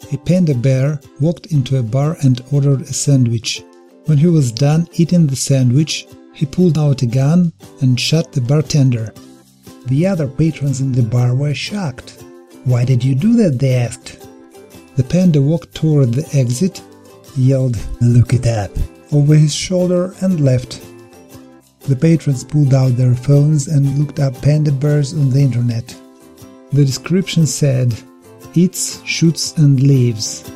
a panda bear walked into a bar and ordered a sandwich. When he was done eating the sandwich, he pulled out a gun and shot the bartender. The other patrons in the bar were shocked. "Why did you do that?" they asked. The panda walked toward the exit, yelled, "Look it up," over his shoulder and left. The patrons pulled out their phones and looked up panda bears on the internet. The description said, "Eats, shoots and leaves."